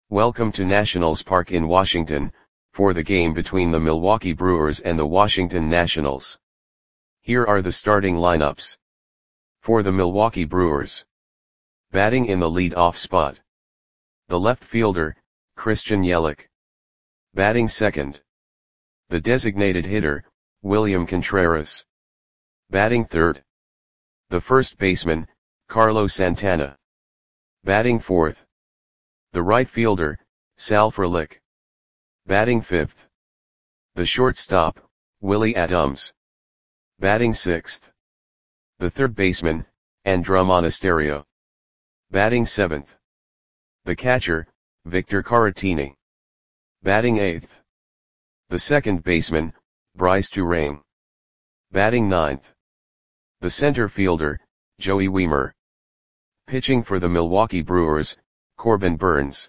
Welcome to Nationals Park in Washington, for the game between the Milwaukee Brewers and the Washington Nationals. Here are the starting lineups. For the Milwaukee Brewers. Batting in the lead-off spot. The left fielder, Christian Yelich. Batting second. The designated hitter, William Contreras. Batting third. The first baseman, Carlos Santana. Batting fourth. The right fielder, Sal Frelick. Batting fifth. The shortstop, Willie Adams. Batting sixth. The third baseman, Andruw Monasterio. Batting seventh. The catcher, Victor Caratini. Batting eighth. The second baseman, Brice Turang. Batting ninth. The center fielder, Joey Wiemer. Pitching for the Milwaukee Brewers, Corbin Burnes.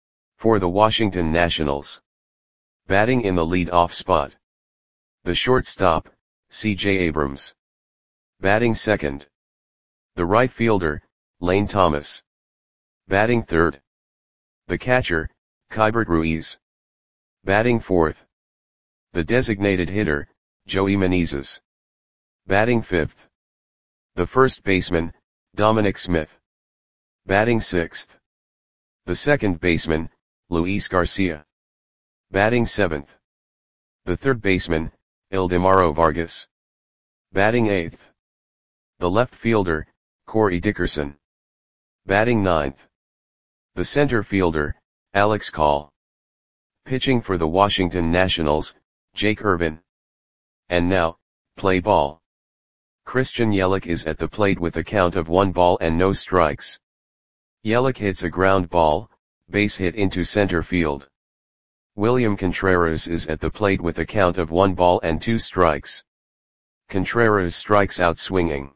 For the Washington Nationals. Batting in the lead-off spot. The shortstop, C.J. Abrams. Batting second. The right fielder, Lane Thomas. Batting third. The catcher, Keibert Ruiz. Batting fourth. The designated hitter, Joey Meneses. Batting fifth. The first baseman, Dominic Smith. Batting sixth. The second baseman, Luis Garcia. Batting seventh. The third baseman, Ildemaro Vargas. Batting eighth. The left fielder, Corey Dickerson. Batting ninth. The center fielder, Alex Call. Pitching for the Washington Nationals, Jake Irvin. And now, play ball. Christian Yelich is at the plate with a count of 1 ball and no strikes. Yelich hits a ground ball, base hit into center field. William Contreras is at the plate with a count of 1 ball and 2 strikes. Contreras strikes out swinging.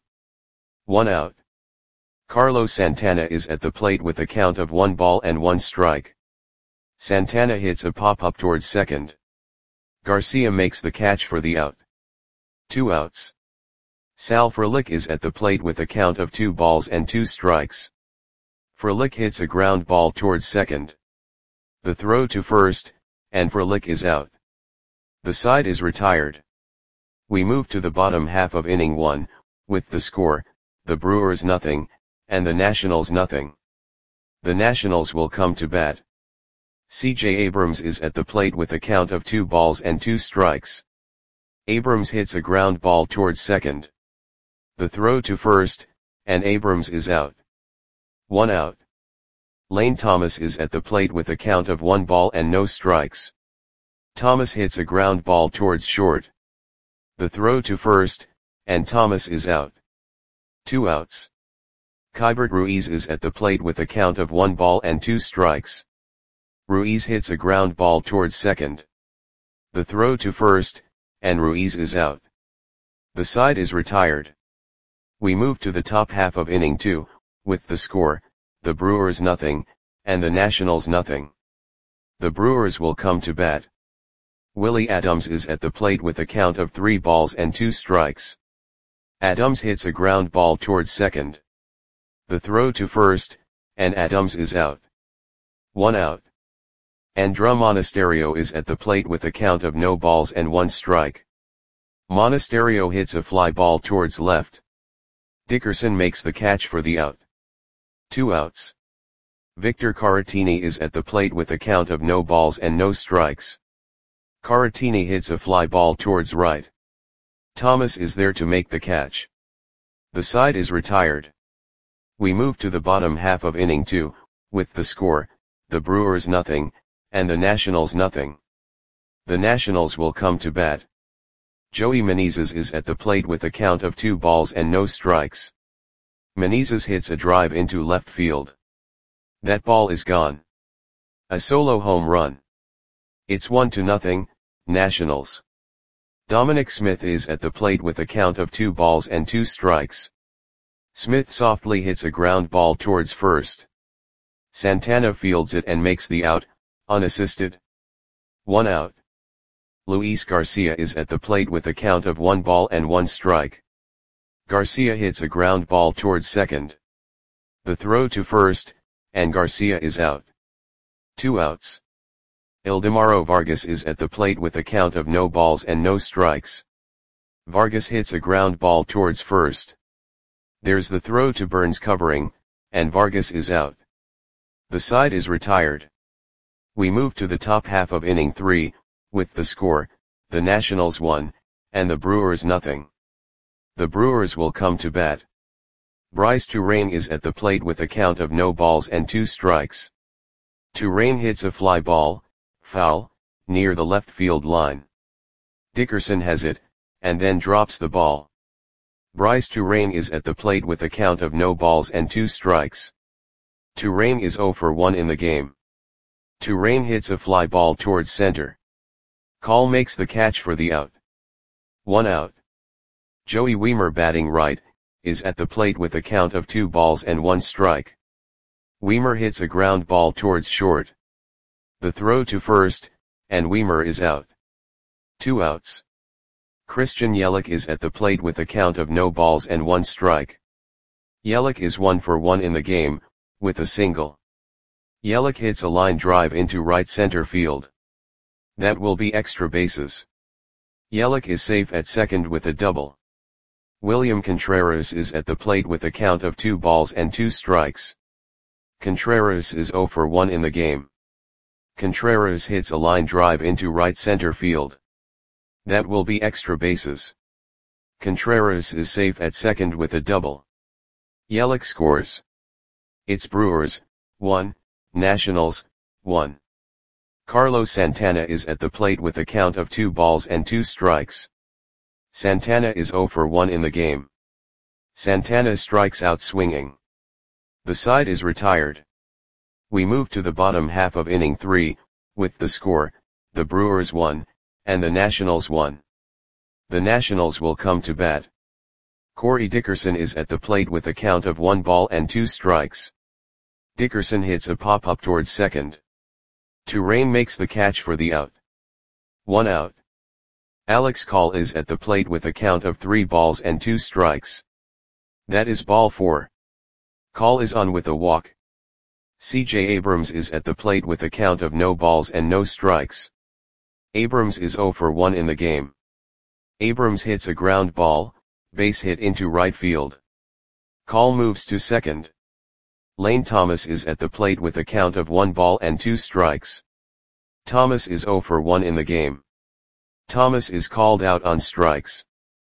1 out. Carlos Santana is at the plate with a count of 1 ball and 1 strike. Santana hits a pop-up towards second. Garcia makes the catch for the out. 2 outs. Sal Frelick is at the plate with a count of 2 balls and 2 strikes. Frelick hits a ground ball towards second. The throw to first, and Frelick is out. The side is retired. We move to the bottom half of inning 1, with the score, the Brewers nothing, and the Nationals nothing. The Nationals will come to bat. C.J. Abrams is at the plate with a count of 2 balls and 2 strikes. Abrams hits a ground ball towards second. The throw to first, and Abrams is out. 1 out. Lane Thomas is at the plate with a count of 1 ball and no strikes. Thomas hits a ground ball towards short. The throw to first, and Thomas is out. 2 outs. Keibert Ruiz is at the plate with a count of 1 ball and 2 strikes. Ruiz hits a ground ball towards second. The throw to first, and Ruiz is out. The side is retired. We move to the top half of inning 2, with the score, the Brewers nothing, and the Nationals nothing. The Brewers will come to bat. Willie Adams is at the plate with a count of 3 balls and 2 strikes. Adams hits a ground ball towards second. The throw to first, and Adams is out. 1 out. Andruw Monasterio is at the plate with a count of no balls and 1 strike. Monasterio hits a fly ball towards left. Dickerson makes the catch for the out. 2 outs. Victor Caratini is at the plate with a count of no balls and no strikes. Caratini hits a fly ball towards right. Thomas is there to make the catch. The side is retired. We move to the bottom half of inning 2, with the score, the Brewers nothing, and the Nationals nothing. The Nationals will come to bat. Joey Meneses is at the plate with a count of 2 balls and no strikes. Meneses hits a drive into left field. That ball is gone. A solo home run. It's 1-0, Nationals. Dominic Smith is at the plate with a count of 2 balls and 2 strikes. Smith softly hits a ground ball towards first. Santana fields it and makes the out, unassisted. 1 out. Luis Garcia is at the plate with a count of 1 ball and 1 strike. Garcia hits a ground ball towards second. The throw to first, and Garcia is out. 2 outs. Ildemaro Vargas is at the plate with a count of no balls and no strikes. Vargas hits a ground ball towards first. There's the throw to Burns covering, and Vargas is out. The side is retired. We move to the top half of inning 3, with the score, the Nationals 1, and the Brewers nothing. The Brewers will come to bat. Bryce Turang is at the plate with a count of no balls and 2 strikes. Turang hits a fly ball, foul, near the left field line. Dickerson has it, and then drops the ball. Bryce Turang is at the plate with a count of no balls and 2 strikes. Turang is 0 for 1 in the game. Turang hits a fly ball towards center. Call makes the catch for the out. 1 out. Joey Wiemer, batting right, is at the plate with a count of 2 balls and 1 strike. Wiemer hits a ground ball towards short. The throw to first, and Wiemer is out. 2 outs. Christian Yelich is at the plate with a count of no balls and 1 strike. Yelich is 1 for 1 in the game, with a single. Yelich hits a line drive into right center field. That will be extra bases. Yelich is safe at second with a double. William Contreras is at the plate with a count of 2 balls and 2 strikes. Contreras is 0 for 1 in the game. Contreras hits a line drive into right center field. That will be extra bases. Contreras is safe at second with a double. Yelich scores. It's Brewers, 1, Nationals, 1. Carlos Santana is at the plate with a count of 2 balls and 2 strikes. Santana is 0 for 1 in the game. Santana strikes out swinging. The side is retired. We move to the bottom half of inning 3, with the score, the Brewers 1, and the Nationals 1. The Nationals will come to bat. Corey Dickerson is at the plate with a count of 1 ball and 2 strikes. Dickerson hits a pop-up towards second. Turang makes the catch for the out. 1 out. Alex Call is at the plate with a count of 3 balls and 2 strikes. That is ball 4. Call is on with a walk. C.J. Abrams is at the plate with a count of no balls and no strikes. Abrams is 0 for 1 in the game. Abrams hits a ground ball, base hit into right field. Call moves to second. Lane Thomas is at the plate with a count of 1 ball and 2 strikes. Thomas is 0 for 1 in the game. Thomas is called out on strikes.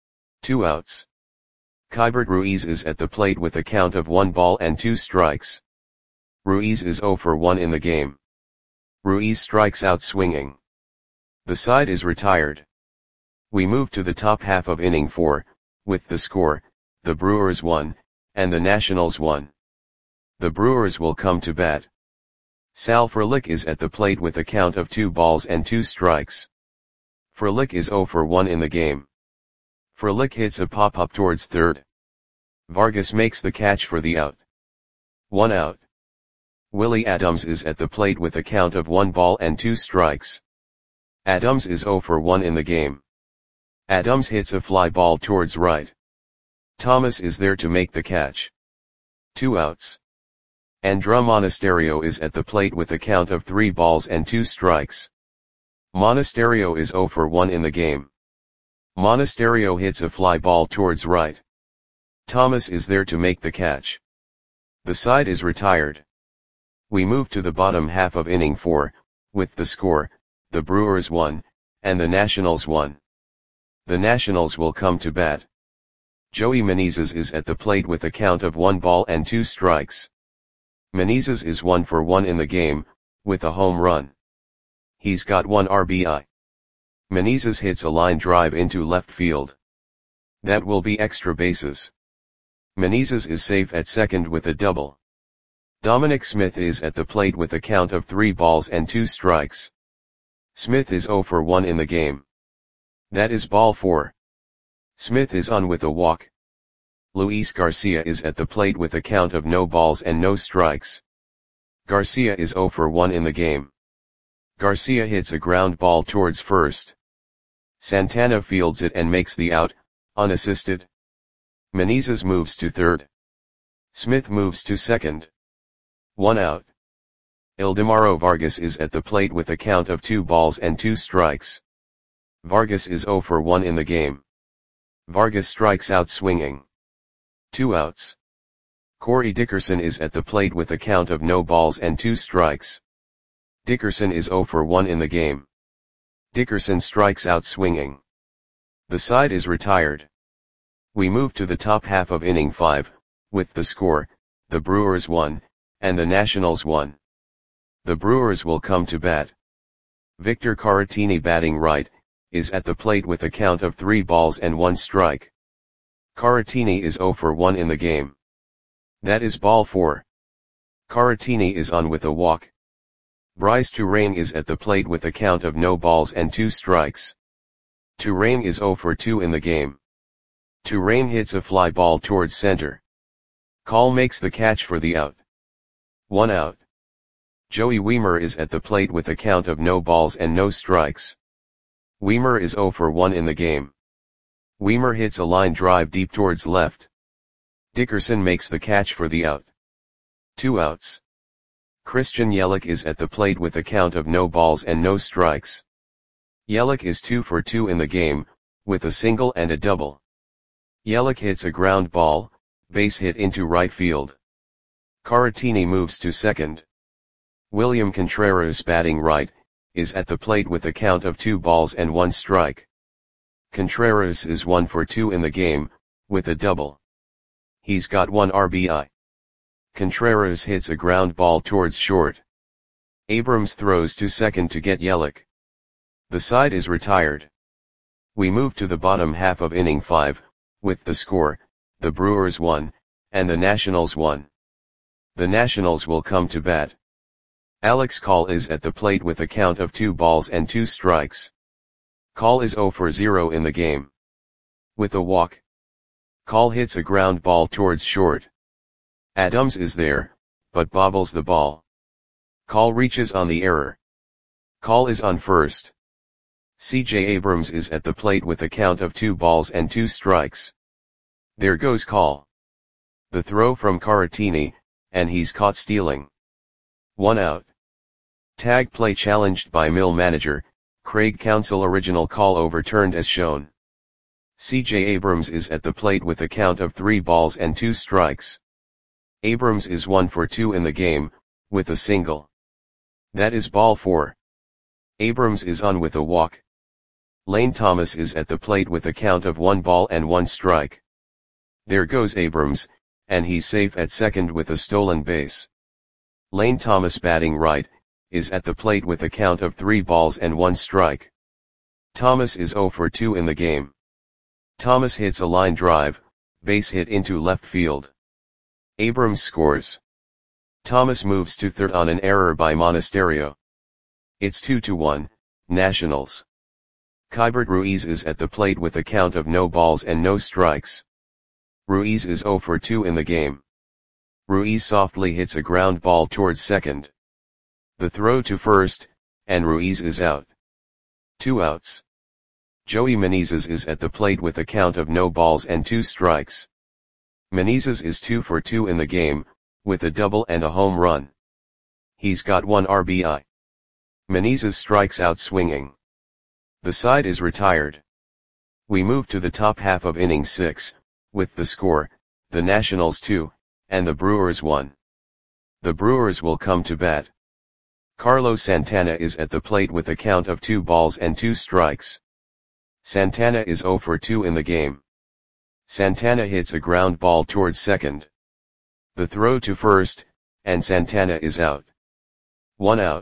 2 outs. Keibert Ruiz is at the plate with a count of 1 ball and 2 strikes. Ruiz is 0 for 1 in the game. Ruiz strikes out swinging. The side is retired. We move to the top half of inning 4, with the score, the Brewers 1, and the Nationals 1. The Brewers will come to bat. Sal Frelick is at the plate with a count of 2 balls and 2 strikes. Frelick is 0 for 1 in the game. Frelick hits a pop-up towards third. Vargas makes the catch for the out. 1 out. Willie Adams is at the plate with a count of 1 ball and 2 strikes. Adams is 0 for 1 in the game. Adams hits a fly ball towards right. Thomas is there to make the catch. 2 outs. Andruw Monasterio is at the plate with a count of 3 balls and 2 strikes. Monasterio is 0 for 1 in the game. Monasterio hits a fly ball towards right. Thomas is there to make the catch. The side is retired. We move to the bottom half of inning 4, with the score, the Brewers 1, and the Nationals 1. The Nationals will come to bat. Joey Meneses is at the plate with a count of 1 ball and 2 strikes. Meneses is 1 for 1 in the game, with a home run. He's got 1 RBI. Meneses hits a line drive into left field. That will be extra bases. Meneses is safe at second with a double. Dominic Smith is at the plate with a count of 3 balls and 2 strikes. Smith is 0 for 1 in the game. That is ball 4. Smith is on with a walk. Luis Garcia is at the plate with a count of no balls and no strikes. Garcia is 0 for 1 in the game. Garcia hits a ground ball towards first. Santana fields it and makes the out, unassisted. Meneses moves to third. Smith moves to second. 1 out. Ildemaro Vargas is at the plate with a count of 2 balls and 2 strikes. Vargas is 0 for 1 in the game. Vargas strikes out swinging. 2 outs. Corey Dickerson is at the plate with a count of no balls and 2 strikes. Dickerson is 0 for 1 in the game. Dickerson strikes out swinging. The side is retired. We move to the top half of inning 5, with the score, the Brewers 1, and the Nationals 1. The Brewers will come to bat. Victor Caratini, batting right, is at the plate with a count of 3 balls and 1 strike. Caratini is 0 for 1 in the game. That is ball 4. Caratini is on with a walk. Bryce Turang is at the plate with a count of no balls and 2 strikes. Turang is 0 for 2 in the game. Turang hits a fly ball towards center. Call makes the catch for the out. 1 out. Joey Wiemer is at the plate with a count of no balls and no strikes. Wiemer is 0 for 1 in the game. Wiemer hits a line drive deep towards left. Dickerson makes the catch for the out. 2 outs. Christian Yelich is at the plate with a count of no balls and no strikes. Yelich is 2 for 2 in the game, with a single and a double. Yelich hits a ground ball, base hit into right field. Caratini moves to second. William Contreras, batting right, is at the plate with a count of 2 balls and 1 strike. Contreras is 1 for 2 in the game, with a double. He's got 1 RBI. Contreras hits a ground ball towards short. Abrams throws to second to get Yelich. The side is retired. We move to the bottom half of inning 5, with the score, the Brewers 1, and the Nationals 1. The Nationals will come to bat. Alex Call is at the plate with a count of 2 balls and 2 strikes. Call is 0 for 0 in the game. With a walk. Call hits a ground ball towards short. Adams is there, but bobbles the ball. Call reaches on the error. Call is on first. C.J. Abrams is at the plate with a count of 2 balls and 2 strikes. There goes Call. The throw from Caratini, and he's caught stealing. 1 out. Tag play challenged by Mill manager, Craig Counsell. Original call overturned as shown. C.J. Abrams is at the plate with a count of 3 balls and 2 strikes. Abrams is 1 for 2 in the game, with a single. That is ball 4. Abrams is on with a walk. Lane Thomas is at the plate with a count of 1 ball and 1 strike. There goes Abrams, and he's safe at second with a stolen base. Lane Thomas, batting right, is at the plate with a count of 3 balls and 1 strike. Thomas is 0 for 2 in the game. Thomas hits a line drive, base hit into left field. Abrams scores. Thomas moves to third on an error by Monasterio. It's 2-1, Nationals. Keibert Ruiz is at the plate with a count of no balls and no strikes. Ruiz is 0 for 2 in the game. Ruiz softly hits a ground ball towards second. The throw to first, and Ruiz is out. 2 outs. Joey Meneses is at the plate with a count of no balls and 2 strikes. Meneses is 2 for 2 in the game, with a double and a home run. He's got 1 RBI. Meneses strikes out swinging. The side is retired. We move to the top half of inning 6, with the score, the Nationals 2, and the Brewers 1. The Brewers will come to bat. Carlos Santana is at the plate with a count of 2 balls and 2 strikes. Santana is 0 for 2 in the game. Santana hits a ground ball towards second. The throw to first, and Santana is out. 1 out.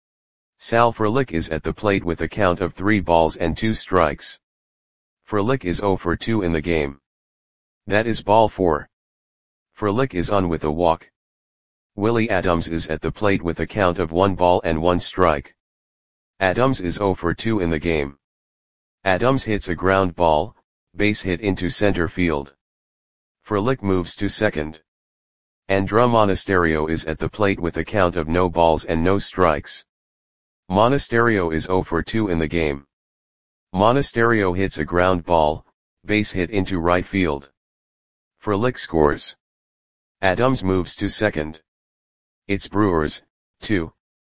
Sal Frelick is at the plate with a count of 3 balls and 2 strikes. Frelick is 0 for 2 in the game. That is ball 4. Frelick is on with a walk. Willie Adams is at the plate with a count of 1 ball and 1 strike. Adams is 0 for 2 in the game. Adams hits a ground ball, base hit into center field. Frelick moves to second. Andruw Monasterio is at the plate with a count of no balls and no strikes. Monasterio is 0 for 2 in the game. Monasterio hits a ground ball, base hit into right field. Frelick scores. Adams moves to second. It's Brewers, 2,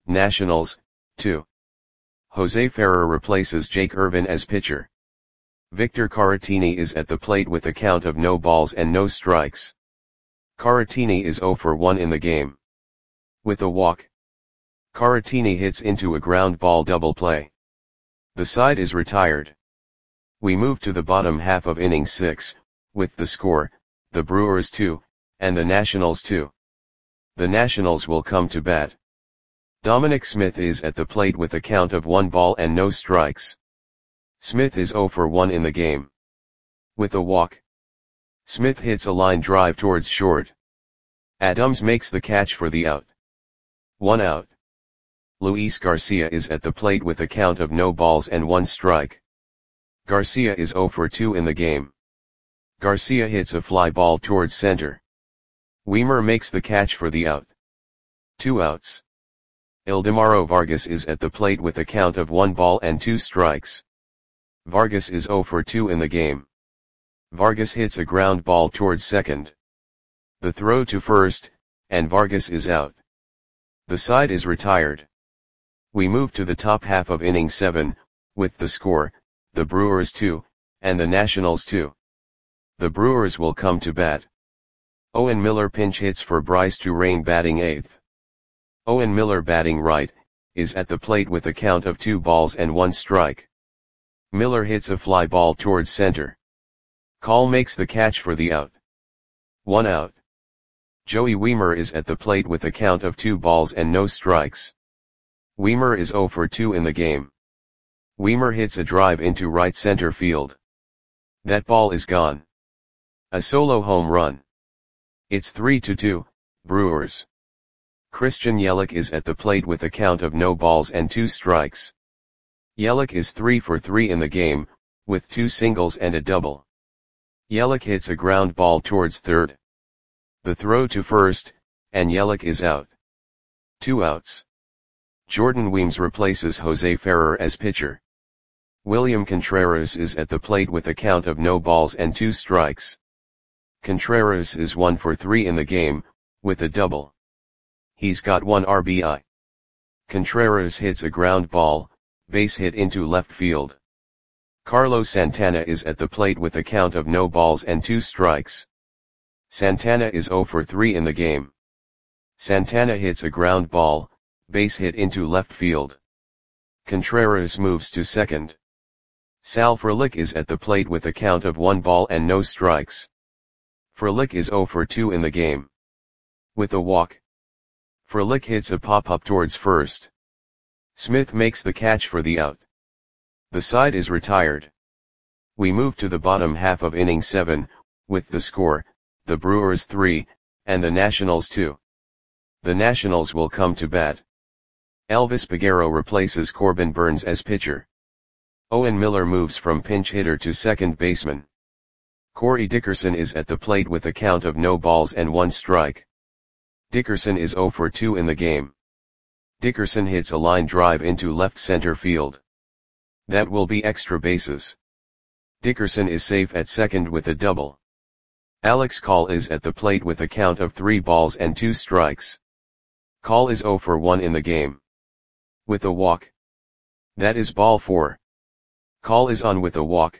Nationals, 2. Jose Ferrer replaces Jake Irvin as pitcher. Victor Caratini is at the plate with a count of no balls and no strikes. Caratini is 0 for 1 in the game. With a walk, Caratini hits into a ground ball double play. The side is retired. We move to the bottom half of inning 6, with the score, the Brewers 2, and the Nationals 2. The Nationals will come to bat. Dominic Smith is at the plate with a count of 1 ball and no strikes. Smith is 0 for 1 in the game. With a walk, Smith hits a line drive towards short. Adams makes the catch for the out. 1 out. Luis Garcia is at the plate with a count of no balls and 1 strike. Garcia is 0 for 2 in the game. Garcia hits a fly ball towards center. Weimer makes the catch for the out. 2 outs. Ildemaro Vargas is at the plate with a count of 1 ball and 2 strikes. Vargas is 0 for 2 in the game. Vargas hits a ground ball towards second. The throw to first, and Vargas is out. The side is retired. We move to the top half of inning 7, with the score, the Brewers 2, and the Nationals 2. The Brewers will come to bat. Owen Miller pinch hits for Bryce Turang batting 8th. Owen Miller batting right, is at the plate with a count of 2 balls and 1 strike. Miller hits a fly ball towards center. Call makes the catch for the out. 1 out. Joey Weimer is at the plate with a count of 2 balls and no strikes. Weimer is 0 for 2 in the game. Weimer hits a drive into right center field. That ball is gone. A solo home run. It's 3-2, Brewers. Christian Yelich is at the plate with a count of no balls and 2 strikes. Yelich is 3 for 3 in the game, with 2 singles and a double. Yelich hits a ground ball towards third. The throw to first, and Yelich is out. 2 outs. Jordan Weems replaces Jose Ferrer as pitcher. William Contreras is at the plate with a count of no balls and 2 strikes. Contreras is 1 for 3 in the game, with a double. He's got 1 RBI. Contreras hits a ground ball, base hit into left field. Carlos Santana is at the plate with a count of no balls and 2 strikes. Santana is 0 for 3 in the game. Santana hits a ground ball, base hit into left field. Contreras moves to second. Sal Frelick is at the plate with a count of 1 ball and no strikes. Frelick is 0 for 2 in the game. With a walk, Frelick hits a pop-up towards first. Smith makes the catch for the out. The side is retired. We move to the bottom half of inning 7, with the score, the Brewers 3, and the Nationals 2. The Nationals will come to bat. Elvis Peguero replaces Corbin Burns as pitcher. Owen Miller moves from pinch hitter to second baseman. Corey Dickerson is at the plate with a count of no balls and 1 strike. Dickerson is 0 for 2 in the game. Dickerson hits a line drive into left center field. That will be extra bases. Dickerson is safe at second with a double. Alex Call is at the plate with a count of 3 balls and 2 strikes. Call is 0 for 1 in the game. With a walk. That is ball 4. Call is on with a walk.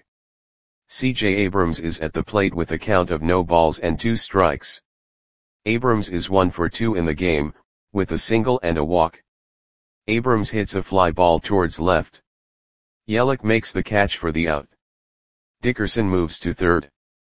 C.J. Abrams is at the plate with a count of no balls and 2 strikes. Abrams is 1 for 2 in the game, with a single and a walk. Abrams hits a fly ball towards left. Yelich makes the catch for the out. Dickerson moves to third.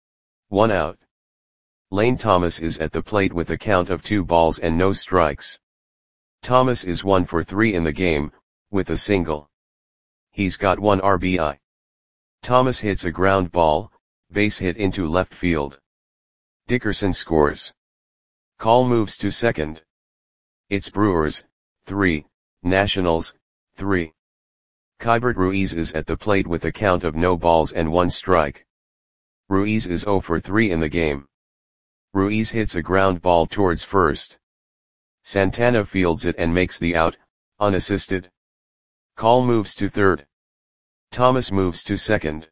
1 out. Lane Thomas is at the plate with a count of 2 balls and no strikes. Thomas is 1 for 3 in the game, with a single. He's got 1 RBI. Thomas hits a ground ball, base hit into left field. Dickerson scores. Call moves to second. It's Brewers, 3, Nationals, 3. Keibert Ruiz is at the plate with a count of no balls and 1 strike. Ruiz is 0 for 3 in the game. Ruiz hits a ground ball towards first. Santana fields it and makes the out, unassisted. Call moves to third. Thomas moves to second.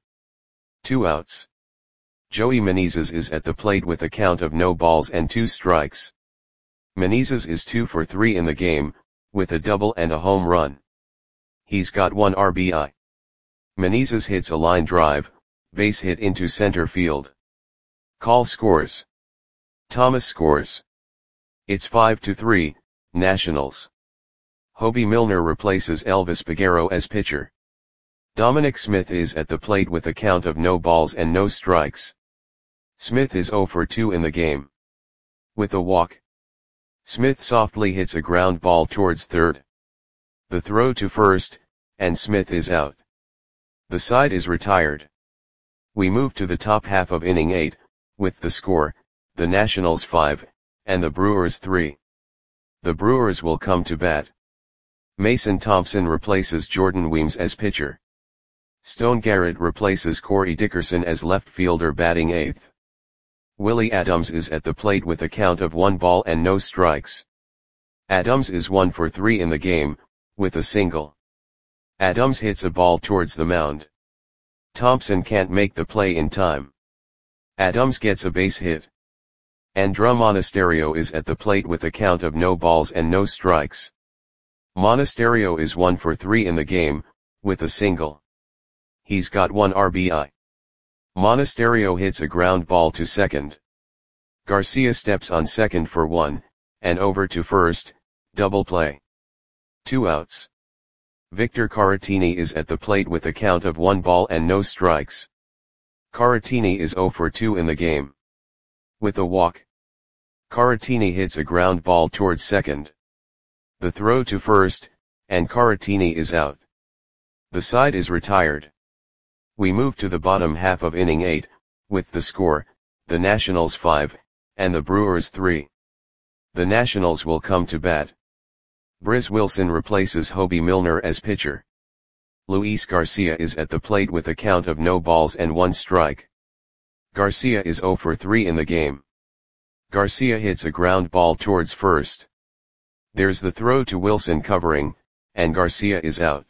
2 outs. Joey Menezes is at the plate with a count of no balls and 2 strikes. Menezes is 2 for 3 in the game, with a double and a home run. He's got 1 RBI. Menezes hits a line drive, base hit into center field. Call scores. Thomas scores. It's 5-3, Nationals. Hobie Milner replaces Elvis Peguero as pitcher. Dominic Smith is at the plate with a count of no balls and no strikes. Smith is 0 for 2 in the game. With a walk. Smith softly hits a ground ball towards third. The throw to first, and Smith is out. The side is retired. We move to the top half of inning 8, with the score, the Nationals 5, and the Brewers 3. The Brewers will come to bat. Mason Thompson replaces Jordan Weems as pitcher. Stone Garrett replaces Corey Dickerson as left fielder batting 8th. Willie Adams is at the plate with a count of 1 ball and no strikes. Adams is 1 for 3 in the game, with a single. Adams hits a ball towards the mound. Thompson can't make the play in time. Adams gets a base hit. Andruw Monasterio is at the plate with a count of no balls and no strikes. Monasterio is 1 for 3 in the game, with a single. He's got 1 RBI. Monasterio hits a ground ball to second. Garcia steps on second for 1, and over to first, double play. 2 outs. Victor Caratini is at the plate with a count of 1 ball and no strikes. Caratini is 0 for 2 in the game. With a walk. Caratini hits a ground ball towards second. The throw to first, and Caratini is out. The side is retired. We move to the bottom half of inning 8, with the score, the Nationals 5, and the Brewers 3. The Nationals will come to bat. Briz Wilson replaces Hobie Milner as pitcher. Luis Garcia is at the plate with a count of no balls and 1 strike. Garcia is 0 for 3 in the game. Garcia hits a ground ball towards first. There's the throw to Wilson covering, and Garcia is out.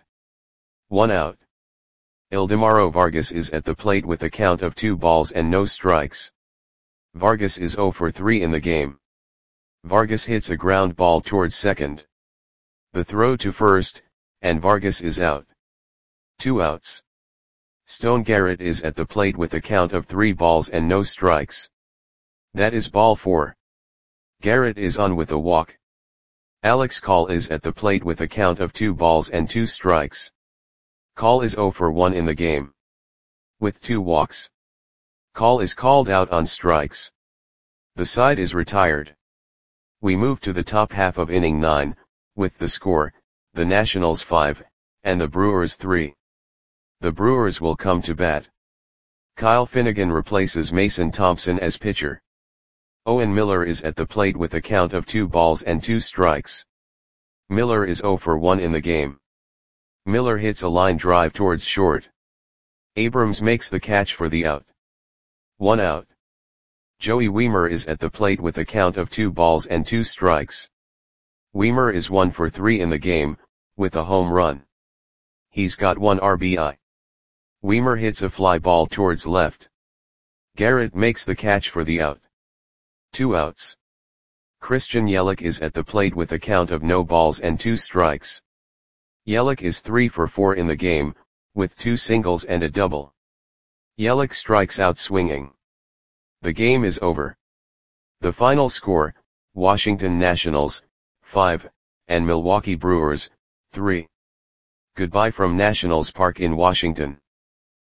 1 out. Ildemaro Vargas is at the plate with a count of 2 balls and no strikes. Vargas is 0 for 3 in the game. Vargas hits a ground ball towards second. The throw to first, and Vargas is out. 2 outs. Stone Garrett is at the plate with a count of 3 balls and no strikes. That is ball 4. Garrett is on with a walk. Alex Call is at the plate with a count of 2 balls and 2 strikes. Call is 0 for 1 in the game. With 2 walks. Call is called out on strikes. The side is retired. We move to the top half of inning 9, with the score, the Nationals 5, and the Brewers 3. The Brewers will come to bat. Kyle Finnegan replaces Mason Thompson as pitcher. Owen Miller is at the plate with a count of 2 balls and 2 strikes. Miller is 0 for 1 in the game. Miller hits a line drive towards short. Abrams makes the catch for the out. 1 out. Joey Wiemer is at the plate with a count of 2 balls and 2 strikes. Wiemer is 1 for 3 in the game, with a home run. He's got 1 RBI. Wiemer hits a fly ball towards left. Garrett makes the catch for the out. 2 outs. Christian Yelich is at the plate with a count of no balls and 2 strikes. Yelich is 3 for 4 in the game, with 2 singles and a double. Yelich strikes out swinging. The game is over. The final score, Washington Nationals, 5, and Milwaukee Brewers, 3. Goodbye from Nationals Park in Washington.